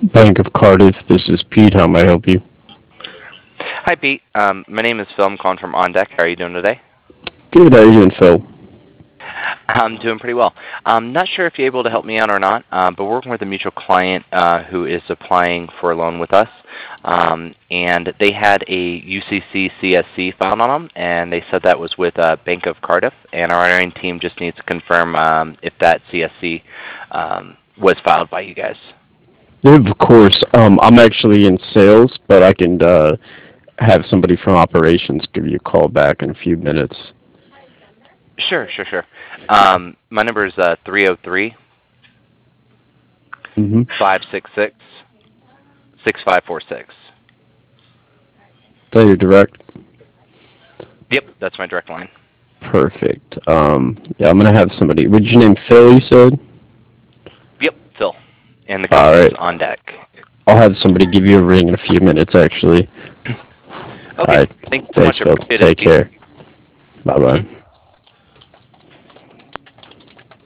Bank of Cardiff, this is Pete. How may I help you? Hi, Pete. My name is Phil. I'm calling from On Deck. How are you doing today? Good, how you doing, Phil? I'm doing pretty well. I'm not sure if you're able to help me out or not, but we're working with a mutual client who is applying for a loan with us. And they had a UCC CSC filed on them, and they said that was with Bank of Cardiff. And our underwriting team just needs to confirm if that CSC was filed by you guys. Yeah, of course. I'm actually in sales, but I can have somebody from operations give you a call back in a few minutes. Sure. My number is 303 Mm-hmm. 566 6546. Is that your direct? Yep, that's my direct line. Perfect. Yeah, I'm gonna have somebody. Would your name Phil? You said. Yep, Phil. And the All company is right. On Deck. I'll have somebody give you a ring in a few minutes. Actually. All Okay, right. thank you so Thanks, much. I Phil. appreciate it, Take Pete. care. Bye bye.